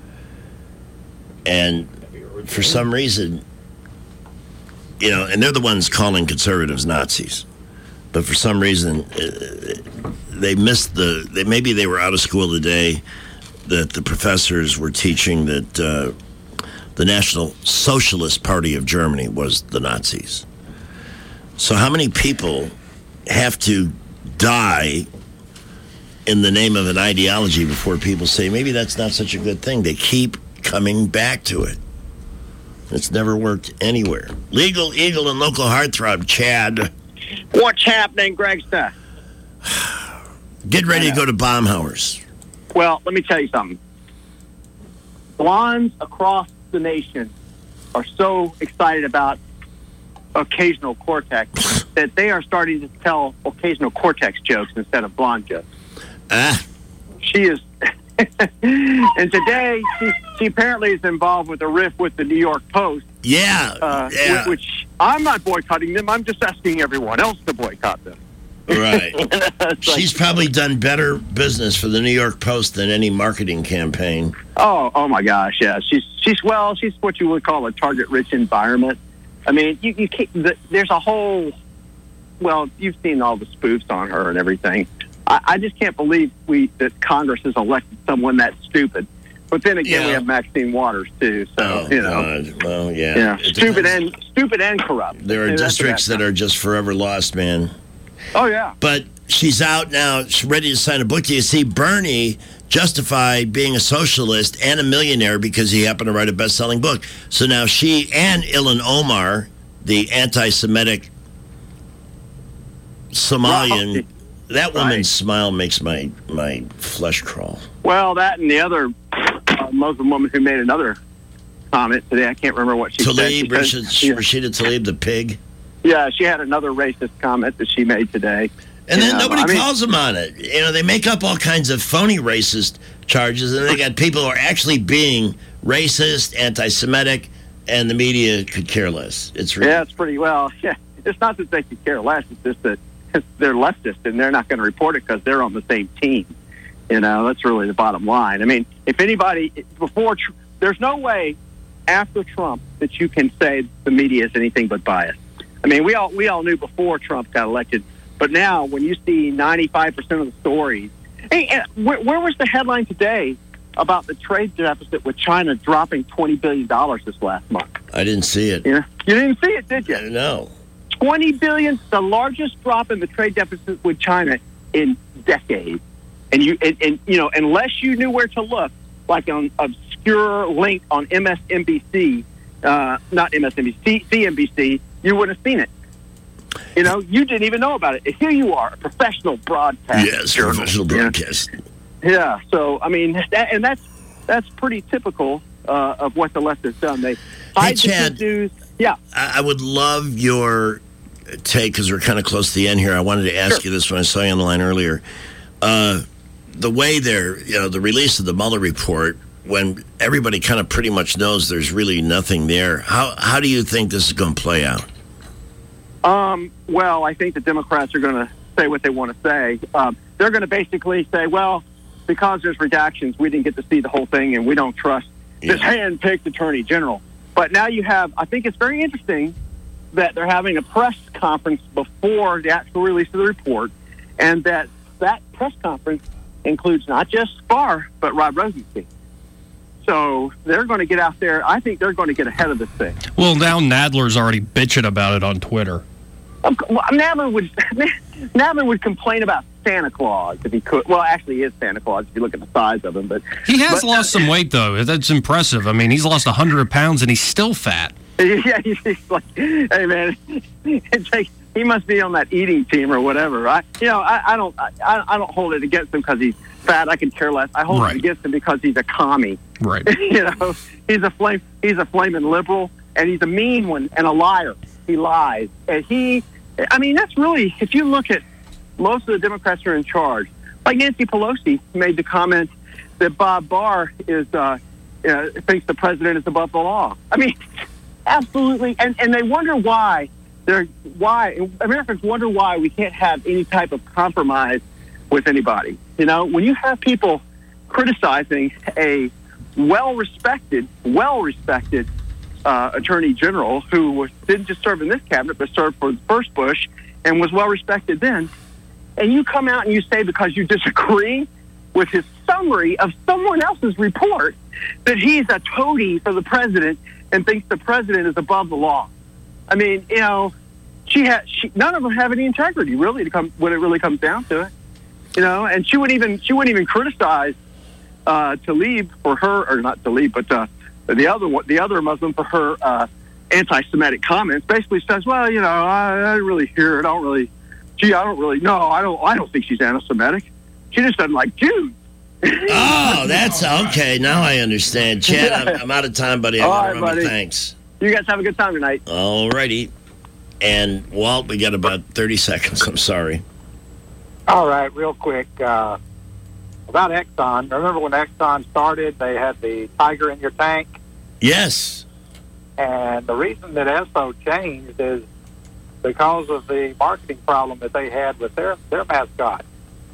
And for some reason, and they're the ones calling conservatives Nazis. But for some reason, they missed maybe they were out of school the day that the professors were teaching that the National Socialist Party of Germany was the Nazis. So how many people have to die in the name of an ideology before people say, maybe that's not such a good thing? They keep coming back to it. It's never worked anywhere. Legal Eagle and local heartthrob, Chad. What's happening, Gregsta? Get ready to go to Baumhauer's. Well, let me tell you something. Blondes across the nation are so excited about occasional cortex that they are starting to tell occasional cortex jokes instead of blonde jokes. She is... and today, she apparently is involved with a riff with the New York Post. Yeah. Which I'm not boycotting them. I'm just asking everyone else to boycott them. Right. She's probably done better business for the New York Post than any marketing campaign. Oh my gosh, yeah. She's what you would call a target-rich environment. I mean, you can't, there's a whole... Well, you've seen all the spoofs on her and everything. I just can't believe that Congress has elected someone that stupid. But then again, we have Maxine Waters too. So God. Well, yeah. Stupid and corrupt. There are districts that are just forever lost, man. Oh yeah. But she's out now. She's ready to sign a book. Do you see Bernie justify being a socialist and a millionaire because he happened to write a best-selling book? So now she and Ilhan Omar, the anti-Semitic Somalian. That woman's smile makes my flesh crawl. Well, that and the other Muslim woman who made another comment today. I can't remember what she said. Rashida Tlaib, the pig. Yeah, she had another racist comment that she made today. And then nobody calls them on it. You know, they make up all kinds of phony racist charges, and they got people who are actually being racist, anti-Semitic, and the media could care less. It's really, it's pretty well. Yeah, it's not that they could care less. It's just that they're leftist, and they're not going to report it because they're on the same team. You know, that's really the bottom line. I mean, if anybody there's no way after Trump that you can say the media is anything but biased. I mean, we all knew before Trump got elected, but now when you see 95% of the stories, hey, where was the headline today about the trade deficit with China dropping $20 billion this last month? I didn't see it. Yeah, you didn't see it, did you? No. $20 billion, the largest drop in the trade deficit with China in decades. And you know, unless you knew where to look, like on obscure link on MSNBC, not MSNBC, CNBC, you wouldn't have seen it. You know, you didn't even know about it. Here you are, a professional broadcaster. Yes, professional broadcast. Yeah. So I mean, that's pretty typical of what the left has done. They hide the good news. Yeah. I would love your take, because we're kind of close to the end here. I wanted to ask you this when I saw you on the line earlier. The way the release of the Mueller report, when everybody kind of pretty much knows there's really nothing there, how do you think this is going to play out? Well, I think the Democrats are going to say what they want to say. They're going to basically say, well, because there's redactions, we didn't get to see the whole thing, and we don't trust this hand-picked attorney general. But now you have, I think it's very interesting that they're having a press conference before the actual release of the report, and that press conference includes not just Barr, but Rod Rosenstein. So they're going to get out there. I think they're going to get ahead of this thing. Well, now Nadler's already bitching about it on Twitter. Nadler would complain about Santa Claus if he could. Well, actually, he is Santa Claus if you look at the size of him. But he has lost some weight, though. That's impressive. I mean, he's lost 100 pounds, and he's still fat. Yeah, he's like, hey, man, it's like he must be on that eating team or whatever. I don't hold it against him because he's fat. I can care less. I hold it against him because he's a commie. Right. You know, he's a flaming liberal, and he's a mean one and a liar. He lies, and that's really, if you look at most of the Democrats who are in charge, like Nancy Pelosi made the comment that Bob Barr thinks the president is above the law. I mean, absolutely, and they wonder why Americans wonder why we can't have any type of compromise with anybody. You know, when you have people criticizing a well-respected attorney general who didn't just serve in this cabinet, but served for the first Bush and was well-respected then, and you come out and you say because you disagree with his summary of someone else's report that he's a toady for the president and thinks the president is above the law. I mean, you know, none of them have any integrity, really, when it really comes down to it. You know, and she wouldn't even criticize Tlaib for her, or not Tlaib, but the other Muslim for her anti-Semitic comments. Basically says, well, you know, I didn't really hear it. I don't think she's anti-Semitic. She just doesn't like Jews. Oh, that's okay. Now I understand. Chad, I'm out of time, buddy. I want to remember, thanks. You guys have a good time tonight. All righty. And Walt, we got about 30 seconds. I'm sorry. All right, real quick. About Exxon. Remember when Exxon started, they had the tiger in your tank? Yes. And the reason that Esso changed is because of the marketing problem that they had with their mascot.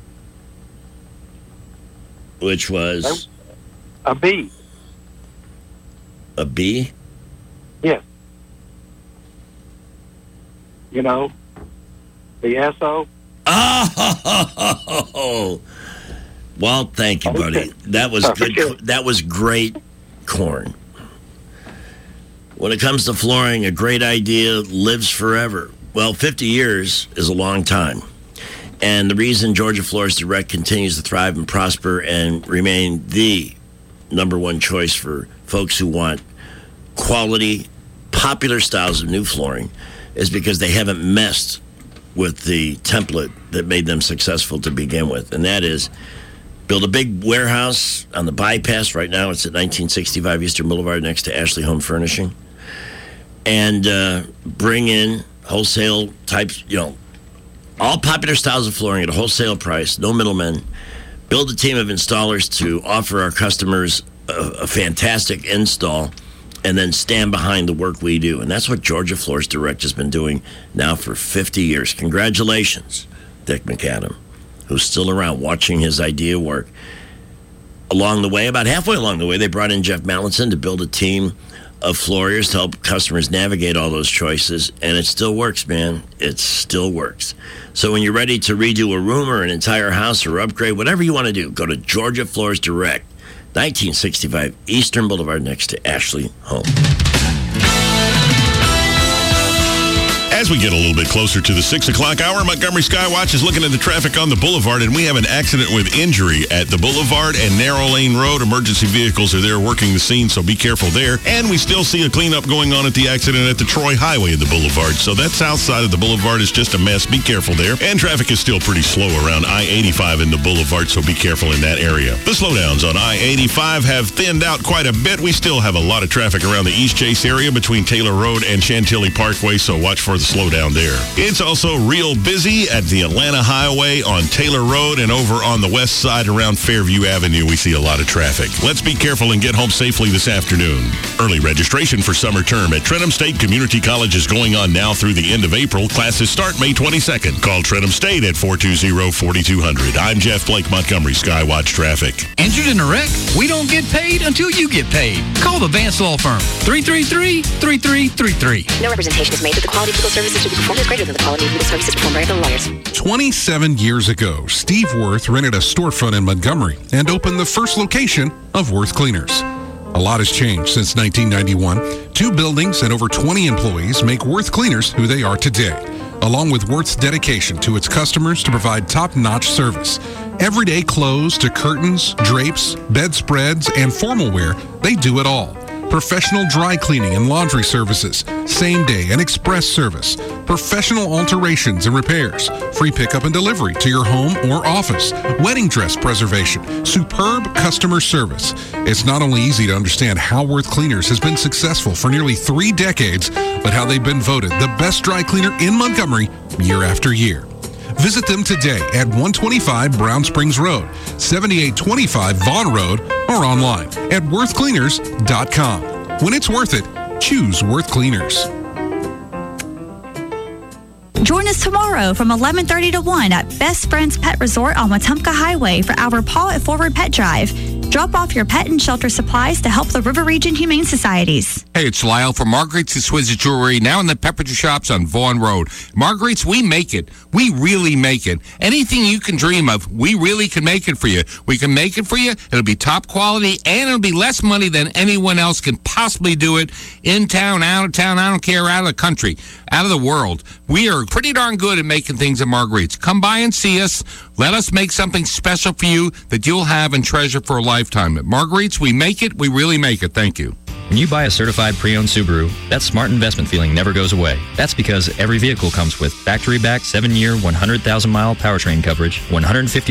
Which was? A bee. A bee? Yes. You know, the Esso. Oh, well, thank you, buddy. That was good. That was great corn. When it comes to flooring, a great idea lives forever. Well, 50 years is a long time. And the reason Georgia Floors Direct continues to thrive and prosper and remain the number one choice for folks who want quality, popular styles of new flooring is because they haven't messed with the template that made them successful to begin with. And that is Build a big warehouse on the bypass. Right now it's at 1965 Eastern Boulevard next to Ashley Home Furnishing. And bring in wholesale types, all popular styles of flooring at a wholesale price, no middlemen. Build a team of installers to offer our customers a fantastic install, and then stand behind the work we do. And that's what Georgia Floors Direct has been doing now for 50 years. Congratulations, Dick McAdam, who's still around watching his idea work. Along the way, about halfway along the way, they brought in Jeff Mallinson to build a team of floorers to help customers navigate all those choices, and it still works, man. It still works. So when you're ready to redo a room or an entire house or upgrade, whatever you want to do, go to Georgia Floors Direct, 1965 Eastern Boulevard next to Ashley Home. As we get a little bit closer to the 6 o'clock hour, Montgomery Skywatch is looking at the traffic on the boulevard, and we have an accident with injury at the boulevard and Narrow Lane Road. Emergency vehicles are there working the scene, so be careful there. And we still see a cleanup going on at the accident at the Troy Highway of the boulevard. So that south side of the boulevard is just a mess. Be careful there. And traffic is still pretty slow around I-85 in the boulevard, so be careful in that area. The slowdowns on I-85 have thinned out quite a bit. We still have a lot of traffic around the East Chase area between Taylor Road and Chantilly Parkway, so watch for the slowdown there. It's also real busy at the Atlanta Highway on Taylor Road, and over on the west side around Fairview Avenue, we see a lot of traffic. Let's be careful and get home safely this afternoon. Early registration for summer term at Trentham State Community College is going on now through the end of April. Classes start May 22nd. Call Trentham State at 420-4200. I'm Jeff Blake, Montgomery Skywatch Traffic. Injured in a wreck? We don't get paid until you get paid. Call the Vance Law Firm, 333-3333. No representation is made that the quality of legal services to be performed is greater than the quality of legal services performed by other lawyers. 27 years ago, Steve Worth rented a storefront in Montgomery and opened the first location of Worth Cleaners. A lot has changed since 1991. 2 buildings and over 20 employees make Worth Cleaners who they are today, along with Worth's dedication to its customers to provide top-notch service. Everyday clothes to curtains, drapes, bedspreads, and formal wear, they do it all. Professional dry cleaning and laundry services, same-day and express service, professional alterations and repairs, free pickup and delivery to your home or office, wedding dress preservation, superb customer service. It's not only easy to understand how Worth Cleaners has been successful for nearly 3 decades, but how they've been voted the best dry cleaner in Montgomery year after year. Visit them today at 125 Brown Springs Road, 7825 Vaughn Road, or online at worthcleaners.com. When it's worth it, choose Worth Cleaners. Join us tomorrow from 11:30 to 1 at Best Friends Pet Resort on Wetumpka Highway for our Paw It Forward Pet Drive. Drop off your pet and shelter supplies to help the River Region Humane Societies. Hey, it's Lyle from Marguerite's Exquisite Jewelry, now in the Pepperidge Shops on Vaughan Road. Marguerite's, we make it. We really make it. Anything you can dream of, we really can make it for you. We can make it for you. It'll be top quality, and it'll be less money than anyone else can possibly do it. In town, out of town, I don't care, out of the country, out of the world. We are pretty darn good at making things at Marguerite's. Come by and see us. Let us make something special for you that you'll have and treasure for a lifetime. At Marguerite's, we make it. We really make it. Thank you. When you buy a certified pre-owned Subaru, that smart investment feeling never goes away. That's because every vehicle comes with factory-backed 7-year, 100,000-mile powertrain coverage, 150